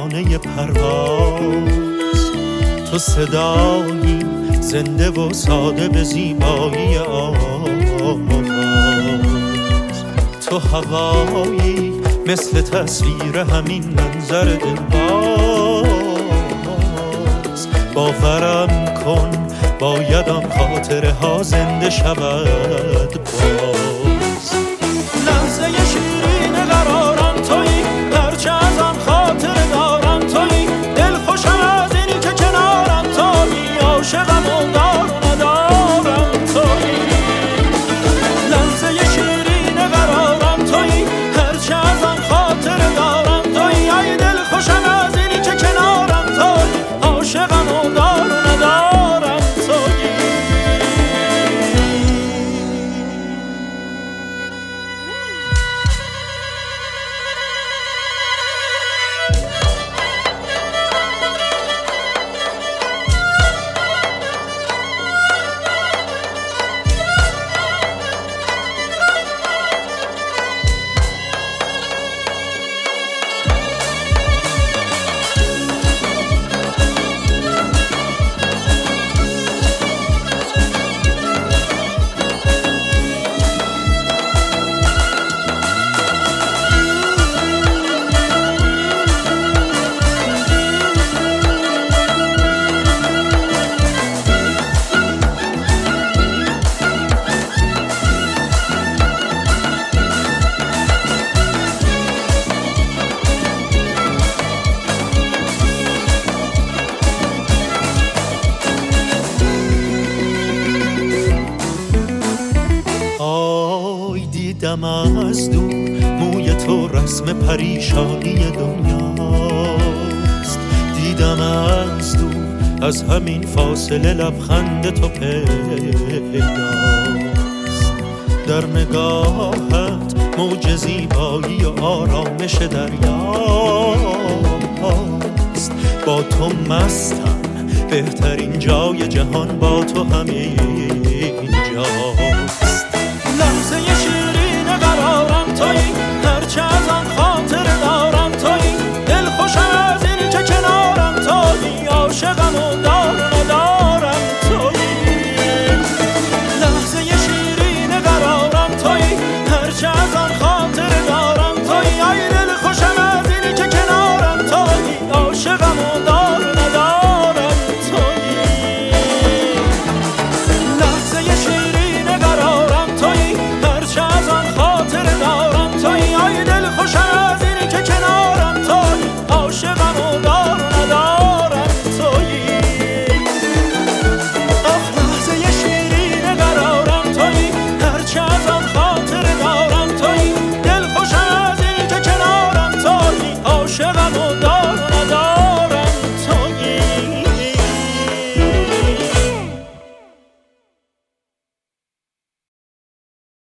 بهانه پرواز. تو صدایی زنده و ساده به زیبایی آواز. تو هوایی مثل تصویر همین منظر دلباز. باورم کن باید آن خاطره ها زنده شود باز. لحظه شیرین قرارم تویی، هرچه از آن خاطره دارم تویی. دل خوشم از اینی که کنارم تویی، عاشقم و دار و ندارم تویی. لحظه شیرین قرارم تویی، هرچه از آن خاطره دارم تویی. ای دل خوشم از اینی که کنارم تویی، عاشقم و دار و ندارم تویی. دیدم از دور موی تو رسم پریشانی دنیاست. دیدم از دور از همین فاصله لبخند تو پیداست. در نگاهت موج زیبایی و آرامش دریاست. با تو مستم بهترین جای جهان، با تو همه